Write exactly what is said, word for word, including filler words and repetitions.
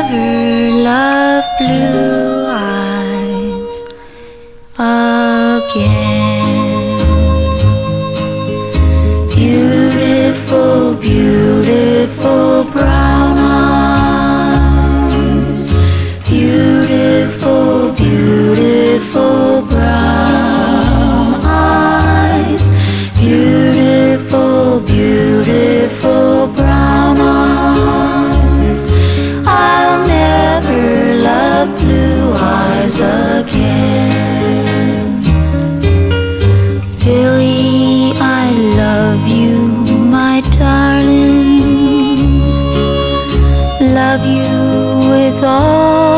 never love blue eyes again. Beautiful, beautiful brown eyes. Beautiful, beautiful brown eyes. Beautiful, beautiful brown eyes. I'll never love blue eyes again. Billy, I love you, my darling. Love you with all